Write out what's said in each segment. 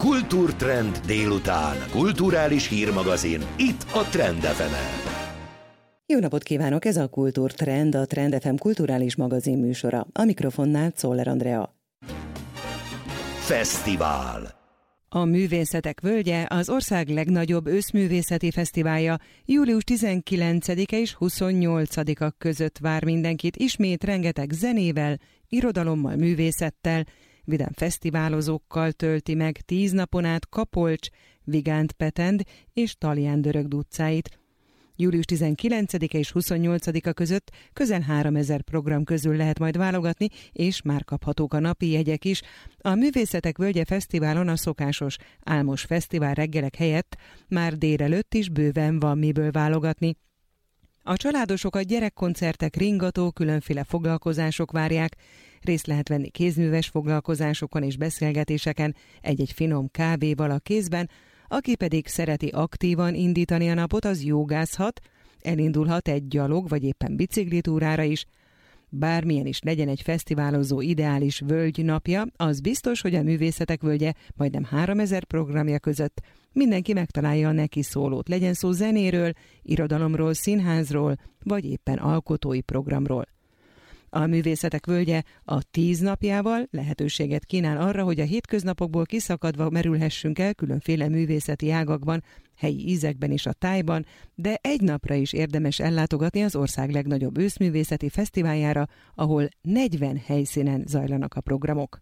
Kultúrtrend délután. Kulturális hírmagazin. Itt a Trend FM-en. Jó napot kívánok! Ez a Kultúrtrend, a Trend FM kulturális magazin műsora. A mikrofonnál Czoller Andrea. Fesztivál. A Művészetek Völgye az ország legnagyobb őszművészeti fesztiválja július 19-e és 28-a között vár mindenkit ismét rengeteg zenével, irodalommal, művészettel, vidám fesztiválozókkal tölti meg 10 napon át Kapolcs, Vigánt Petend és Talján Dörögd utcáit. Július 19-e és 28-a között közel 3000 program közül lehet majd válogatni, és már kaphatók a napi jegyek is. A Művészetek Völgye Fesztiválon a szokásos álmos fesztivál reggelek helyett már délelőtt is bőven van miből válogatni. A családosokat gyerekkoncertek, ringató, különféle foglalkozások várják, részt lehet venni kézműves foglalkozásokon és beszélgetéseken, egy-egy finom kávéval a kézben, aki pedig szereti aktívan indítani a napot, az jogázhat, elindulhat egy gyalog vagy éppen biciklitúrára is. Bármilyen is legyen egy fesztiválozó ideális völgynapja, az biztos, hogy a Művészetek Völgye majdnem 3000 programja között mindenki megtalálja a neki szólót, legyen szó zenéről, irodalomról, színházról, vagy éppen alkotói programról. A Művészetek Völgye a 10 napjával lehetőséget kínál arra, hogy a hétköznapokból kiszakadva merülhessünk el különféle művészeti ágakban, helyi ízekben és a tájban, de egy napra is érdemes ellátogatni az ország legnagyobb őszművészeti fesztiváljára, ahol 40 helyszínen zajlanak a programok.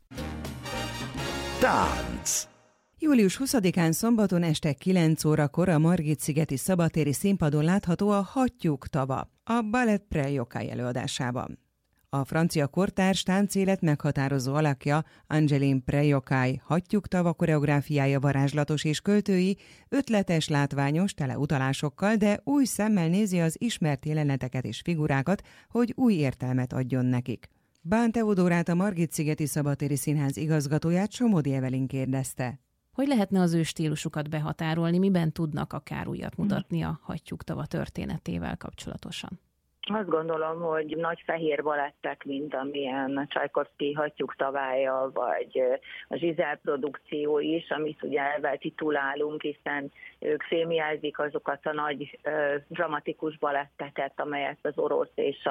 Tánc. Július 20-án szombaton este 9 órakor a Margit-szigeti szabadtéri színpadon látható a Hattyúk tava, a Ballet Prejokai előadásában. A francia kortárs táncélet meghatározó alakja, Angeline Prejokai Hattyúk tava koreográfiája varázslatos és költői, ötletes, látványos, tele utalásokkal, de új szemmel nézi az ismert jeleneteket és figurákat, hogy új értelmet adjon nekik. Bán Teodórát, a Margit-szigeti szabadtéri színház igazgatóját Somodi Evelyn kérdezte. Hogy lehetne az ő stílusukat behatárolni, miben tudnak akár újat mutatni a Hattyúk tava történetével kapcsolatosan? Azt gondolom, hogy nagy fehér balettek, mint amilyen Csajkovszky Hattyúk tavája, vagy a Zsizel produkció is, amit ugye elvel titulálunk, hiszen ők filmjelzik azokat a nagy dramatikus baletteket, amelyet az orosz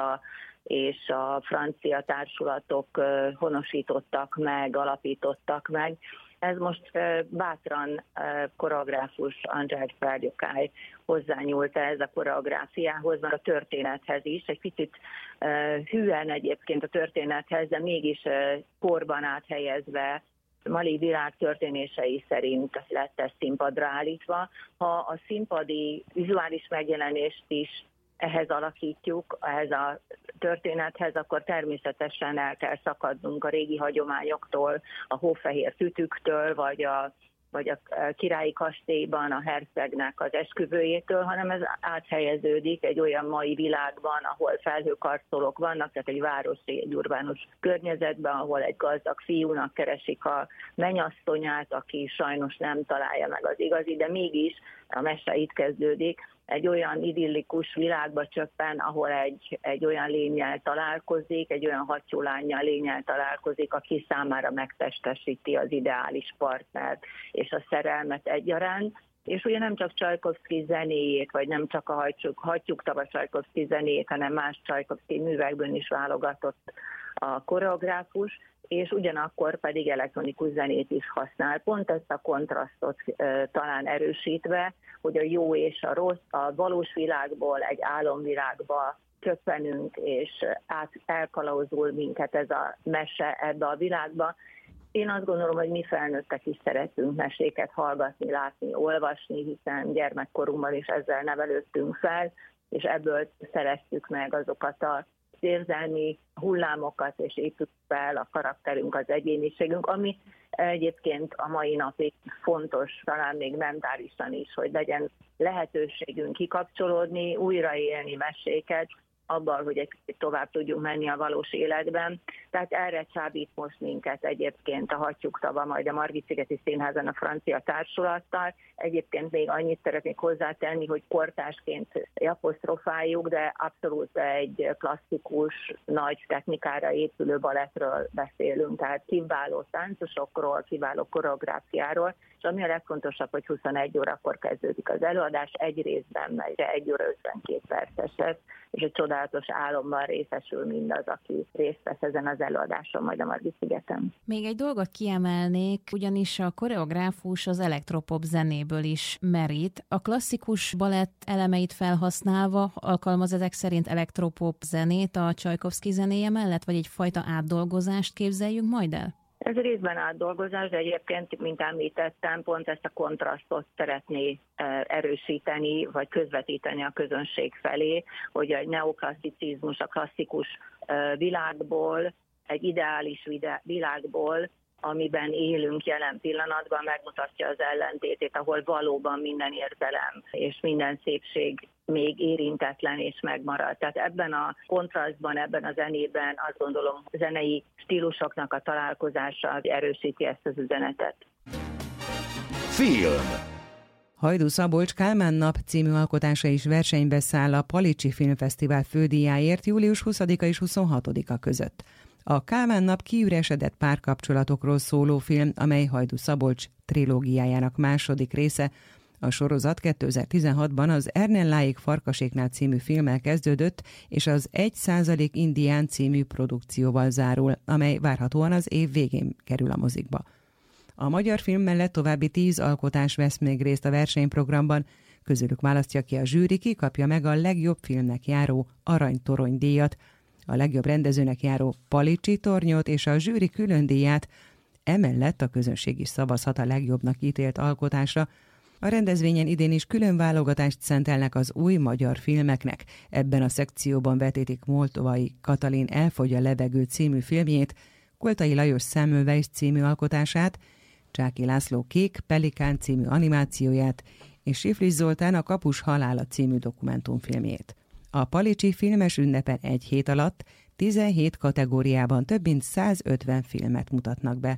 és a francia társulatok honosítottak meg, alapítottak meg. Ez most bátran koreográfus Angeline Prejokai hozzányúlt ez a koreográfiához, meg a történethez is. Egy picit hűen egyébként a történethez, de mégis korban áthelyezve, Mali világ történései szerint lett ez színpadra állítva. Ha a színpadi vizuális megjelenést is ehhez alakítjuk, ehhez a történethez, akkor természetesen el kell szakadnunk a régi hagyományoktól, a hófehér tütüktől, vagy a királyi kastélyban a hercegnek az esküvőjétől, hanem ez áthelyeződik egy olyan mai világban, ahol felhőkarcolók vannak, tehát egy városi, egy urbánus környezetben, ahol egy gazdag fiúnak keresik a mennyasszonyát, aki sajnos nem találja meg az igazi, de mégis a mese itt kezdődik, egy olyan idillikus világba csöppen, ahol egy olyan lénnyel találkozik, egy olyan hattyúlánnyal lénnyel találkozik, aki számára megtestesíti az ideális partnert és a szerelmet egyaránt. És ugye nem csak Csajkovszky zenéjét, vagy nem csak a Hattyúk tava Csajkovszky zenéjét, hanem más Csajkovszky művekből is válogatott a koreográfus, és ugyanakkor pedig elektronikus zenét is használ. Pont ezt a kontrasztot talán erősítve, hogy a jó és a rossz, a valós világból egy álomvilágba csöppenünk, és elkalauzul minket ez a mese ebbe a világba. Én azt gondolom, hogy mi felnőttek is szeretünk meséket hallgatni, látni, olvasni, hiszen gyermekkorunkban is ezzel nevelődtünk fel, és ebből szereztük meg azokat az érzelmi hullámokat, és épült fel a karakterünk, az egyéniségünk, ami egyébként a mai napig fontos, talán még mentálisan is, hogy legyen lehetőségünk kikapcsolódni, újraélni meséket, abban, hogy egy kicsit tovább tudjunk menni a valós életben. Tehát erre csábít most minket egyébként a Hattyúk tava, majd a Margit-szigeti Színházon a francia társulattal. Egyébként még annyit szeretnék hozzátenni, hogy kortársként apostrofáljuk, de abszolút egy klasszikus, nagy technikára épülő balettről beszélünk, tehát kiváló táncosokról, kiváló koreográfiáról, és ami a legfontosabb, hogy 21 órakor kezdődik az előadás, egy részben megy, 1 óra 52 perces ez, és egy csodálatos álomban részesül mindaz, aki részt vesz ezen az előadáson majd a Margit-szigeten. Még egy dolgot kiemelnék, ugyanis a koreográfus az elektropop zenéből is merít. A klasszikus balett elemeit felhasználva alkalmaz ezek szerint elektropop zenét a Csajkovszky zenéje mellett, vagy egyfajta átdolgozást képzeljünk majd el? Ez részben átdolgozás, de egyébként, mint említettem, pont ezt a kontrasztot szeretné erősíteni, vagy közvetíteni a közönség felé, hogy egy neoklasszicizmus, a klasszikus világból, egy ideális világból, amiben élünk jelen pillanatban, megmutatja az ellentétét, ahol valóban minden érzelem és minden szépség még érintetlen és megmarad. Tehát ebben a kontrasztban, ebben a zenében azt gondolom, a zenei stílusoknak a találkozása erősíti ezt az üzenetet. Film. Hajdú Szabolcs Kálmán nap című alkotása is versenybe száll a Palicsi Filmfesztivál fődíjáért július 20-a és 26-a között. A Kálmán nap kiüresedett párkapcsolatokról szóló film, amely Hajdú Szabolcs trilógiájának második része. A sorozat 2016-ban az Ernelláék Farkaséknál című filmmel kezdődött, és az 1% Indián című produkcióval zárul, amely várhatóan az év végén kerül a mozikba. A magyar film mellett további 10 alkotás vesz még részt a versenyprogramban, közülük választja ki a zsűri, ki kapja meg a legjobb filmnek járó Arany-torony díjat, a legjobb rendezőnek járó Palicsi tornyot és a zsűri külön díját, emellett a közönség is szavazhat a legjobbnak ítélt alkotásra. A rendezvényen idén is külön válogatást szentelnek az új magyar filmeknek. Ebben a szekcióban vetítik Moltovai Katalin Elfogy a levegő című filmjét, Koltai Lajos Semmelweis című alkotását, Csáky László Kék Pelikán című animációját, és Siflis Zoltán a Kapus halála című dokumentumfilmjét. A Palicsi filmes ünnepen egy hét alatt 17 kategóriában több mint 150 filmet mutatnak be.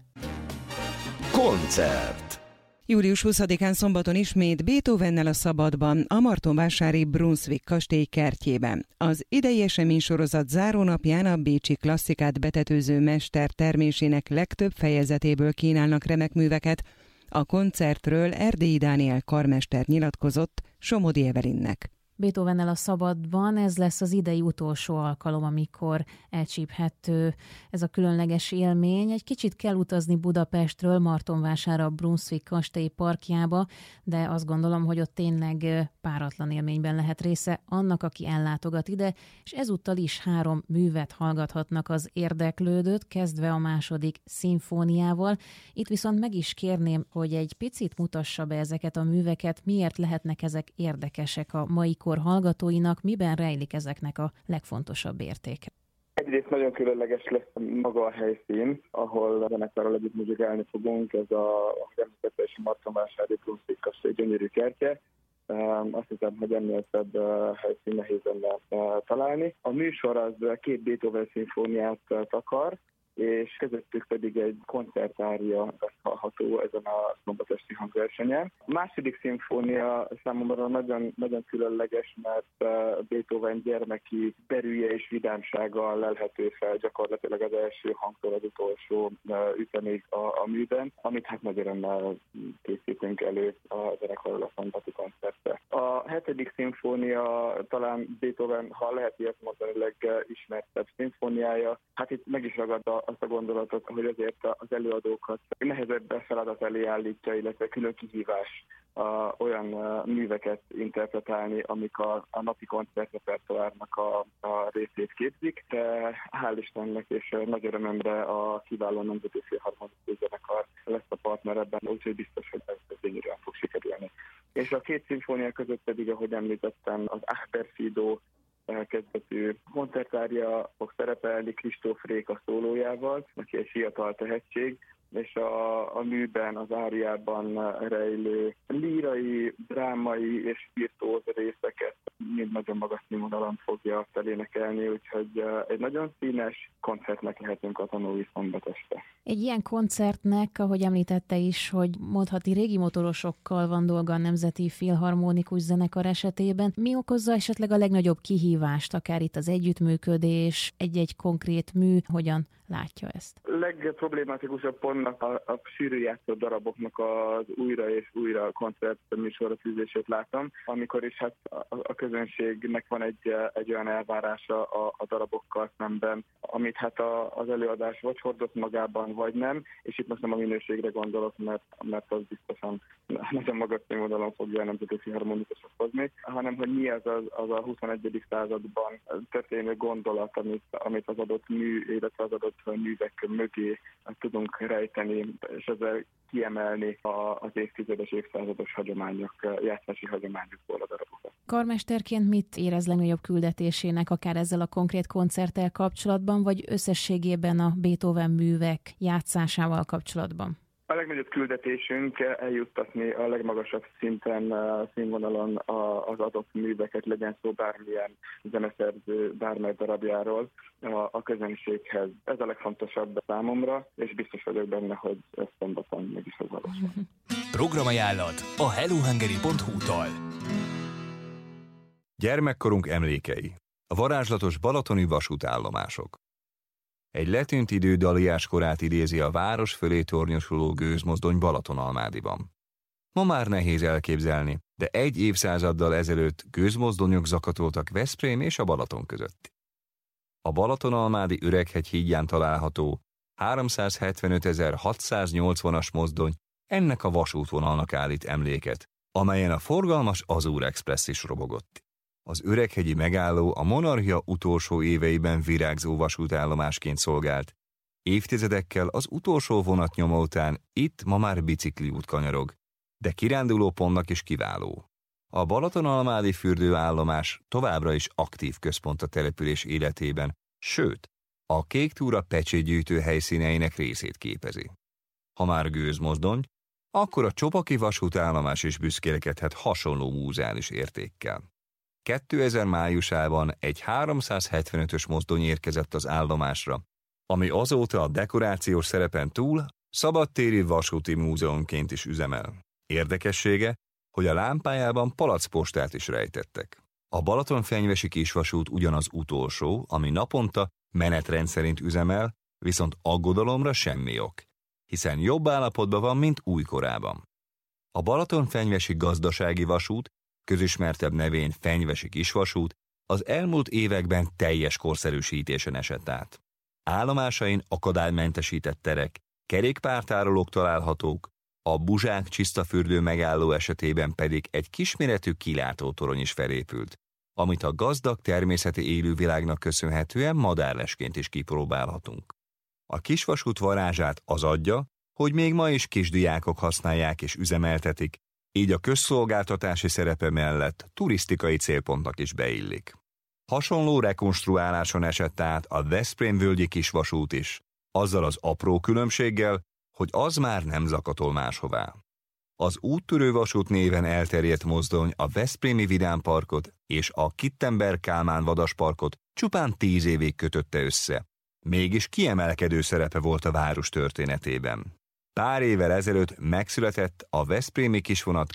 Koncert. Július 20-án szombaton ismét Beethovennel a Szabadban, a martonvásári Brunswick kastély kertjében. Az idei eseménysorozat zárónapján a bécsi klasszikát betetőző mester termésének legtöbb fejezetéből kínálnak remek műveket. A koncertről Erdélyi Dániel karmester nyilatkozott Somodi Evelinnek. Beethovennel a Szabadban ez lesz az idei utolsó alkalom, amikor elcsíphető ez a különleges élmény. Egy kicsit kell utazni Budapestről Martonvásárra a Brunswick kastély parkjába, de azt gondolom, hogy ott tényleg páratlan élményben lehet része annak, aki ellátogat ide, és ezúttal is 3 művet hallgathatnak az érdeklődőt, kezdve a második szimfóniával. Itt viszont meg is kérném, hogy egy picit mutassa be ezeket a műveket, miért lehetnek ezek érdekesek a mai kor hallgatóinak, miben rejlik ezeknek a legfontosabb értéke? Egyrészt nagyon különleges lesz maga a helyszín, ahol a zenekarral együtt muzsikálni fogunk, ez a említettési Martonvásári Brunswick kastély gyönyörű kertje. Azt hiszem, hogy ennél szebb helyszín nehéz lenne találni. A műsor az 2 Beethoven szimfóniát takar, és közöttük pedig egy koncertária lesz hallható ezen a szombatesti hangversenyen. A második szimfónia számomra nagyon, nagyon különleges, mert Beethoven gyermeki berűje és vidámsága lelhető fel gyakorlatilag az első hangtól az utolsó ütemig a műben, amit hát nagy örömmel készítünk elő a zenekarral a szombati koncertre. A 7. szimfónia talán Beethoven, ha lehet ilyet mondani, legismertebb szimfóniája. Hát itt meg is ragad azt a gondolatot, hogy azért az előadókat nehezebb feladat elé állítja, illetve külön kihívás olyan műveket interpretálni, amik a napi koncertrepertoárnak a részét képzik. De hál' Istennek és nagy örömömre a kiváló Nemzeti Filharmonikus Zenekar lesz a partner ebben, úgyhogy biztos, hogy ez gyönyörűen fog sikerülni. És a 2 szimfónia között pedig, ahogy említettem, az Achterfido kezdetű koncertária fog szerepelni Kristóf Réka szólójával, aki egy fiatal tehetség, és a műben, az áriában rejlő lírai, drámai és virtuóz részeket mind nagyon magas színvonalon fogja felénekelni, úgyhogy egy nagyon színes koncertnek lehetünk a tanulói szombat este. Egy ilyen koncertnek, ahogy említette is, hogy mondhatni régi motorosokkal van dolga a Nemzeti Filharmonikus Zenekar esetében. Mi okozza esetleg a legnagyobb kihívást, akár itt az együttműködés, egy-egy konkrét mű, hogyan látja ezt? Legproblématikusabb pontnak a sűrű játszott daraboknak az újra és újra koncert műsorra fűzését látom, amikor is hát a közönségnek van egy olyan elvárása a darabokkal szemben, amit hát az előadás vagy hordoz magában, vagy nem, és itt most nem a minőségre gondolok, mert az biztosan nagyon magas színvonalon fogja a Nemzeti Filharmonikusok hozni, hanem hogy mi az a 21. században történő gondolat, amit az adott mű, illetve az adott művek mögé tudunk rejteni, és ezzel kiemelni az évtizedes, évszázados hagyományok, játszási hagyományokból a darabokat. Karmesterként mit érez legnagyobb küldetésének, akár ezzel a konkrét koncerttel kapcsolatban, vagy összességében a Beethoven művek játszásával kapcsolatban? A legnagyobb küldetésünk eljuttatni a legmagasabb szinten, színvonalon az adott műveket, legyen szó bármilyen zeneszerző, bármely darabjáról a közönséghez. Ez a legfontosabb számomra, és biztos vagyok benne, hogy ez szombaton meg is az valóság. Programajánlat a hellohungary.hu-tól. Gyermekkorunk emlékei. A varázslatos balatoni vasútállomások. Egy letűnt idő Daliás korát idézi a város fölé tornyosuló gőzmozdony Balatonalmádiban. Ma már nehéz elképzelni, de egy évszázaddal ezelőtt gőzmozdonyok zakatoltak Veszprém és a Balaton között. A Balatonalmádi Öreghegy hídján található 375.680-as mozdony ennek a vasútvonalnak állít emléket, amelyen a forgalmas Azur Express is robogott. Az Öreghegyi megálló a monarchia utolsó éveiben virágzó vasútállomásként szolgált. Évtizedekkel az utolsó vonatnyoma után itt ma már bicikliút kanyarog, de kirándulópontnak is kiváló. A Balatonalmádi fürdőállomás továbbra is aktív központ a település életében, sőt, a Kék Túra pecsétgyűjtő helyszíneinek részét képezi. Ha már gőzmozdony, akkor a Csopaki vasútállomás is büszkélkedhet hasonló múzeális értékkel. 2000 májusában egy 375-ös mozdony érkezett az állomásra, ami azóta a dekorációs szerepen túl szabadtéri vasúti múzeumként is üzemel. Érdekessége, hogy a lámpájában palackpostát is rejtettek. A Balatonfenyvesi kisvasút ugyanaz utolsó, ami naponta menetrend szerint üzemel, viszont aggodalomra semmi ok, hiszen jobb állapotban van, mint újkorában. A Balatonfenyvesi gazdasági vasút, közismertebb nevén Fenyvesi kisvasút, az elmúlt években teljes korszerűsítésen esett át. Állomásain akadálymentesített terek, kerékpártárolók találhatók, a Buzsák csisztafürdő megálló esetében pedig egy kisméretű kilátótorony is felépült, amit a gazdag természeti élővilágnak köszönhetően madárlesként is kipróbálhatunk. A kisvasút varázsát az adja, hogy még ma is kisdiákok használják és üzemeltetik, így a közszolgáltatási szerepe mellett turisztikai célpontnak is beillik. Hasonló rekonstruáláson esett át a Veszprém-völgyi kisvasút is, azzal az apró különbséggel, hogy az már nem zakatol máshová. Az úttörő vasút néven elterjedt mozdony a Veszprémi Vidámparkot és a Kittenberg-Kálmán vadasparkot csupán 10 évig kötötte össze. Mégis kiemelkedő szerepe volt a város történetében. Pár évvel ezelőtt megszületett a Veszprémi kisvonat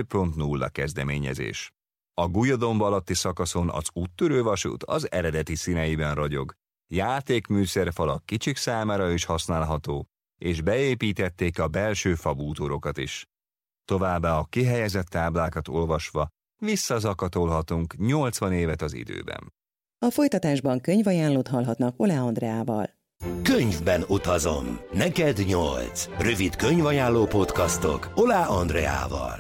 2.0 kezdeményezés. A Gulyadom alatti szakaszon az úttörő vasút az eredeti színeiben ragyog. Játékműszerfalak kicsik számára is használható, és beépítették a belső fabútorokat is. Továbbá a kihelyezett táblákat olvasva visszazakatolhatunk 80 évet az időben. A folytatásban könyvajánlót hallhatnak Oláh Andreával. Könyvben utazom. Neked 8. Rövid könyvajánló podcastok Oláh Andreával.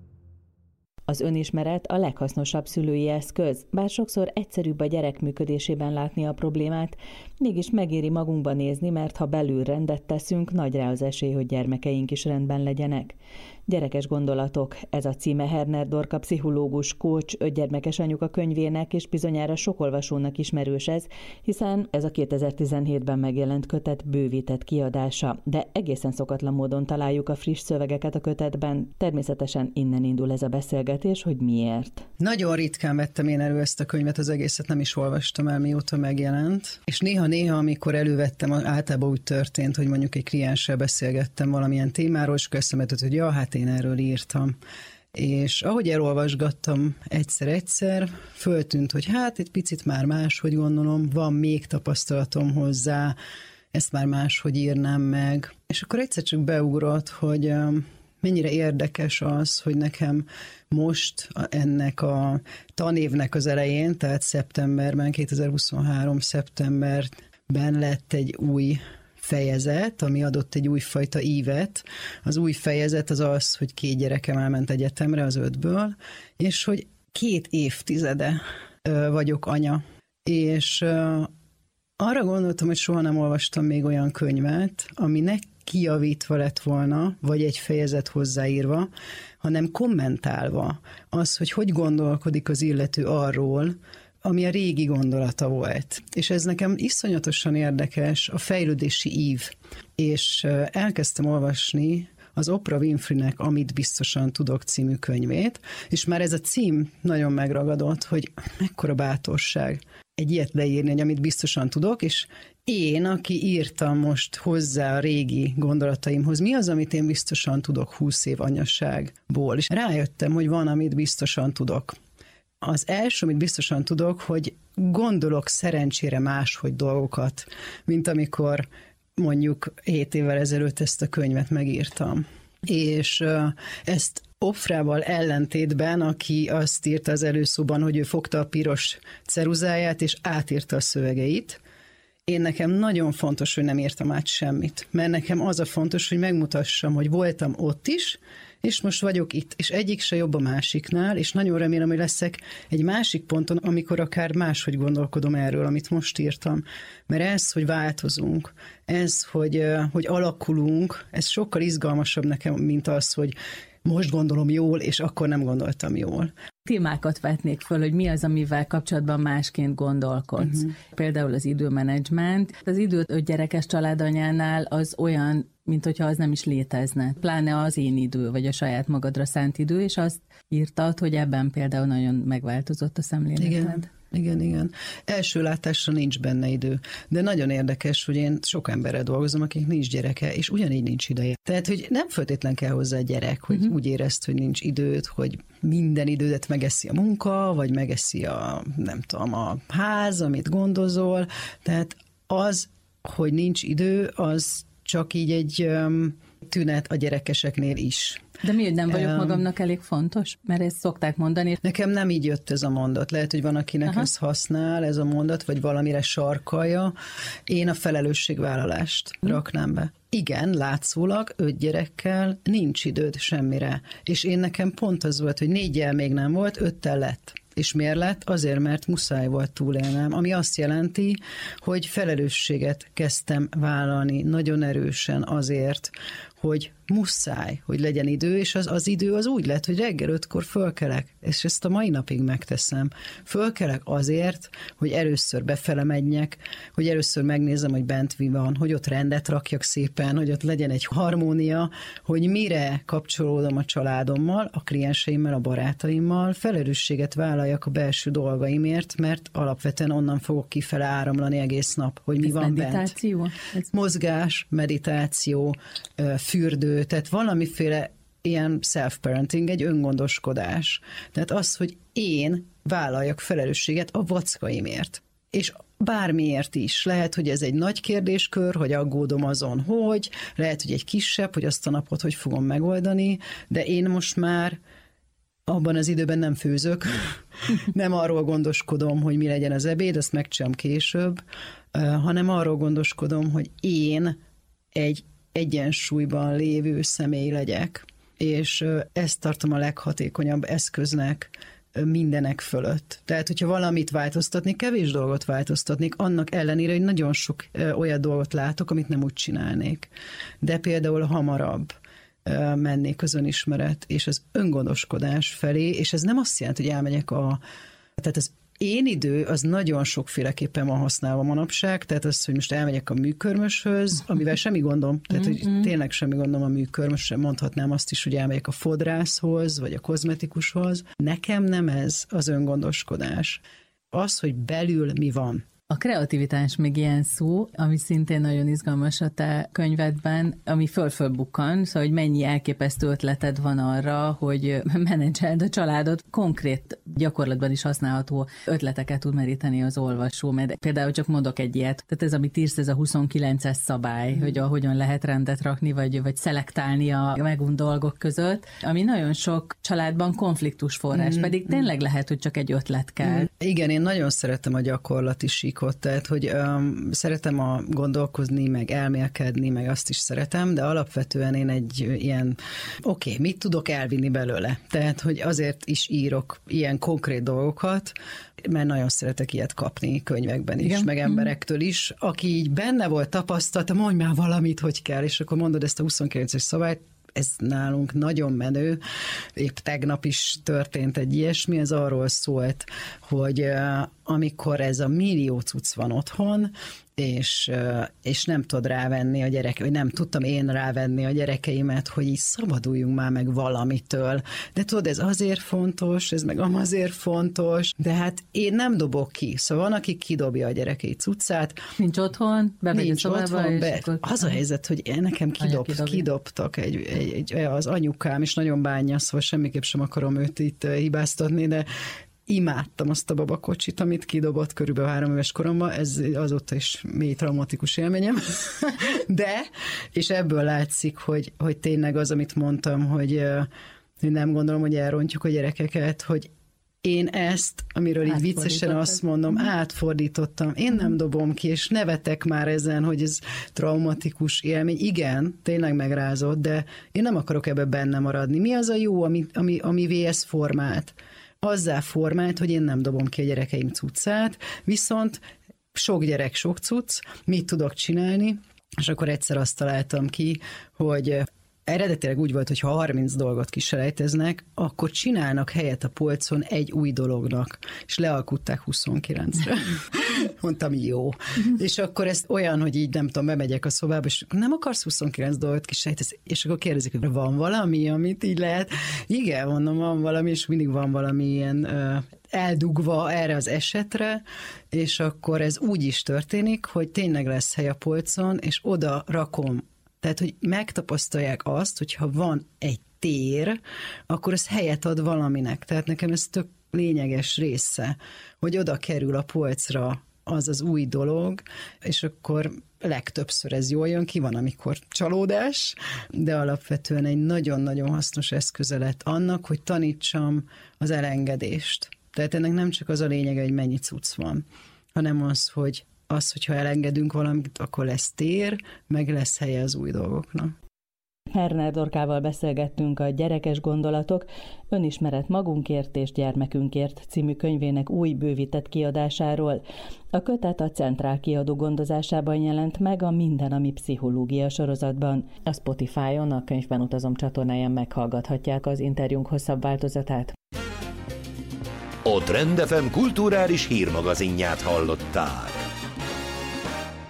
Az önismeret a leghasznosabb szülői eszköz, bár sokszor egyszerűbb a gyerek működésében látni a problémát, mégis megéri magunkba nézni, mert ha belül rendet teszünk, nagy rá az esély, hogy gyermekeink is rendben legyenek. Gyerekes gondolatok, ez a címe Herner Dorka pszichológus, coach, 5 gyermekes anyuka könyvének, és bizonyára sok olvasónak ismerős ez, hiszen ez a 2017-ben megjelent kötet bővített kiadása, de egészen szokatlan módon találjuk a friss szövegeket a kötetben. Természetesen innen indul ez a beszélgetés, hogy miért. Nagyon ritkán vettem én elő ezt a könyvet, az egészet nem is olvastam el, mióta megjelent, és néha-néha, amikor elővettem, általában úgy történt, hogy mondjuk egy klienssel beszélgettem valamilyen témáról, és eszembe jutott, hogy ja, hát én erről írtam. És ahogy elolvasgattam egyszer-egyszer, föltűnt, hogy hát egy picit már máshogy gondolom, van még tapasztalatom hozzá, ezt már máshogy írnám meg. És akkor egyszer csak beugrott, hogy mennyire érdekes az, hogy nekem most ennek a tanévnek az elején, tehát szeptemberben, 2023. szeptemberben lett egy új fejezet, ami adott egy újfajta ívet. Az új fejezet az az, hogy 2 gyerekem elment egyetemre az 5-ből, és hogy 2 évtizede vagyok anya. És arra gondoltam, hogy soha nem olvastam még olyan könyvet, aminek kijavítva lett volna, vagy egy fejezet hozzáírva, hanem kommentálva az, hogy gondolkodik az illető arról, ami a régi gondolata volt. És ez nekem iszonyatosan érdekes, a fejlődési ív. És elkezdtem olvasni az Oprah Winfreynek Amit biztosan tudok című könyvét, és már ez a cím nagyon megragadott, hogy mekkora bátorság egy ilyet leírni, hogy amit biztosan tudok, és én, aki írtam most hozzá a régi gondolataimhoz, mi az, amit én biztosan tudok 20 év anyasságból. És rájöttem, hogy van, amit biztosan tudok. Az első, amit biztosan tudok, hogy gondolok szerencsére máshogy dolgokat, mint amikor mondjuk 7 évvel ezelőtt ezt a könyvet megírtam. És ezt Ofrával ellentétben, aki azt írta az előszóban, hogy ő fogta a piros ceruzáját, és átírta a szövegeit. Én nekem nagyon fontos, hogy nem írtam át semmit, mert nekem az a fontos, hogy megmutassam, hogy voltam ott is, és most vagyok itt, és egyik se jobb a másiknál, és nagyon remélem, hogy leszek egy másik ponton, amikor akár máshogy gondolkodom erről, amit most írtam. Mert ez, hogy változunk, ez, hogy alakulunk, ez sokkal izgalmasabb nekem, mint az, hogy most gondolom jól, és akkor nem gondoltam jól. Témákat vetnék föl, hogy mi az, amivel kapcsolatban másként gondolkodsz. Például az időmenedzsment. Az idő 5 gyerekes családanyánál az olyan, mint hogyha az nem is létezne. Pláne az én idő, vagy a saját magadra szánt idő, és azt írtad, hogy ebben például nagyon megváltozott a szemléleted. Igen. Első látásra nincs benne idő. De nagyon érdekes, hogy én sok emberrel dolgozom, akik nincs gyereke, és ugyanígy nincs ideje. Tehát, hogy nem feltétlen kell hozzá gyerek, hogy úgy érezd, hogy nincs időd, hogy minden idődet megeszi a munka, vagy megeszi a ház, amit gondozol. Tehát az, hogy nincs idő, az csak így egy tünet a gyerekeseknél is. De miért nem vagyok magamnak elég fontos? Mert ezt szokták mondani. Nekem nem így jött ez a mondat. Lehet, hogy van, akinek ez használ, ez a mondat, vagy valamire sarkalja. Én a felelősségvállalást raknám be. Igen, látszólag 5 gyerekkel nincs időd semmire. És én nekem pont az volt, hogy 4-jel még nem volt, 5-tel lett. És miért lett? Azért, mert muszáj volt túlélnem, ami azt jelenti, hogy felelősséget kezdtem vállalni nagyon erősen azért, hogy muszáj, hogy legyen idő, és az idő az úgy lett, hogy reggel 5-kor fölkelek, és ezt a mai napig megteszem. Fölkelek azért, hogy először befele menjek, hogy először megnézem, hogy bent mi van, hogy ott rendet rakjak szépen, hogy ott legyen egy harmónia, hogy mire kapcsolódom a családommal, a klienseimmel, a barátaimmal, felelősséget vállaljak a belső dolgaimért, mert alapvetően onnan fogok kifele áramlani egész nap, hogy mi van meditáció? Bent. Mozgás, meditáció, fürdő, tehát valamiféle ilyen self-parenting, egy öngondoskodás. Tehát az, hogy én vállaljak felelősséget a vackaimért. És bármiért is. Lehet, hogy ez egy nagy kérdéskör, hogy aggódom azon, hogy, lehet, hogy egy kisebb, hogy azt a napot hogy fogom megoldani, de én most már abban az időben nem főzök, nem arról gondoskodom, hogy mi legyen az ebéd, azt megcsinálom később, hanem arról gondoskodom, hogy én egy egyensúlyban lévő személy legyek. És ezt tartom a leghatékonyabb eszköznek mindenek fölött. Tehát, hogyha valamit változtatni, kevés dolgot változtatnék, annak ellenére, hogy nagyon sok olyan dolgot látok, amit nem úgy csinálnék. De például hamarabb mennék az önismeret és az öngondoskodás felé, és ez nem azt jelenti, hogy elmegyek tehát az én idő az nagyon sokféleképpen van használva manapság, tehát az, hogy most elmegyek a műkörmöshöz, amivel semmi gondom, tehát hogy tényleg semmi gondom a műkörmösre, mondhatnám azt is, hogy elmegyek a fodrászhoz, vagy a kozmetikushoz. Nekem nem ez az öngondoskodás. Az, hogy belül mi van. A kreativitás még ilyen szó, ami szintén nagyon izgalmas a te könyvedben, ami föl-fölbukkan, szóval, hogy mennyi elképesztő ötleted van arra, hogy menedzseld a családot, konkrét gyakorlatban is használható ötleteket tud meríteni az olvasó, mert például csak mondok egy ilyet, tehát ez, amit írsz, ez a 29-es szabály, hogy hogyan lehet rendet rakni, vagy szelektálni a megunt dolgok között, ami nagyon sok családban konfliktus forrás, pedig tényleg lehet, hogy csak egy ötlet kell. Igen, én nagyon szeretem a gyakorlati síkot, tehát, hogy szeretem gondolkozni, meg elmélkedni, meg azt is szeretem, de alapvetően én egy ilyen, mit tudok elvinni belőle? Tehát, hogy azért is írok ilyen konkrét dolgokat, mert nagyon szeretek ilyet kapni könyvekben is, igen, meg emberektől is, aki így benne volt, tapasztalta, mondj már valamit, hogy kell, és akkor mondod ezt a 29-es szabályt, ez nálunk nagyon menő, épp tegnap is történt egy ilyesmi, ez arról szólt, hogy amikor ez a millió cucc van otthon, és nem tudod rávenni a gyerek, vagy nem tudtam én rávenni a gyerekeimet, hogy így szabaduljunk már meg valamitől. De tudod, ez azért fontos, ez meg azért fontos, de hát én nem dobok ki. Szóval van, aki kidobja a gyerekei cuccát. Nincs otthon, bemegy a szobába, akkor... Az a helyzet, hogy nekem kidobtak az anyukám, és nagyon bánja, szóval semmiképp sem akarom őt itt hibáztatni, de imádtam azt a babakocsit, amit kidobott körülbelül 3 éves koromban, ez azóta is mély traumatikus élményem. De, és ebből látszik, hogy tényleg az, amit mondtam, hogy nem gondolom, hogy elrontjuk a gyerekeket, hogy én ezt, amiről így viccesen azt mondom, átfordítottam. Én nem dobom ki, és nevetek már ezen, hogy ez traumatikus élmény. Igen, tényleg megrázott, de én nem akarok ebbe benne maradni. Mi az a jó, ami VS formált? Azzá formált, hogy én nem dobom ki a gyerekeim cuccát, viszont sok gyerek, sok cucc, mit tudok csinálni, és akkor egyszer azt találtam ki, hogy eredetileg úgy volt, hogy ha 30 dolgot kiselejteznek, akkor csinálnak helyet a polcon egy új dolognak, és lealkutták 29-re. Mondtam, jó. És akkor ez olyan, hogy így nem tudom, bemegyek a szobába, és nem akarsz 29 dolgot kiselejtezni, és akkor kérdezik, hogy van valami, amit így lehet. Igen, mondom, van valami, és mindig van valami ilyen eldugva erre az esetre, és akkor ez úgy is történik, hogy tényleg lesz hely a polcon, és oda rakom. Tehát, hogy megtapasztalják azt, hogyha van egy tér, akkor ez helyet ad valaminek. Tehát nekem ez tök lényeges része, hogy oda kerül a polcra az az új dolog, és akkor legtöbbször ez jól jön ki, van, amikor csalódás, de alapvetően egy nagyon-nagyon hasznos eszköze lett annak, hogy tanítsam az elengedést. Tehát ennek nem csak az a lényege, hogy mennyi cucc van, hanem az, hogyha elengedünk valamit, akkor lesz tér, meg lesz helye az új dolgoknak. Herner Dorkával beszélgettünk a Gyerekes gondolatok, önismeret magunkért és gyermekünkért című könyvének új bővített kiadásáról. A kötet a Centrál kiadó gondozásában jelent meg a Minden, ami pszichológia sorozatban. A Spotify-on, a Könyvben utazom csatornáján meghallgathatják az interjúnk hosszabb változatát. A Trend FM kulturális hírmagazinját hallották.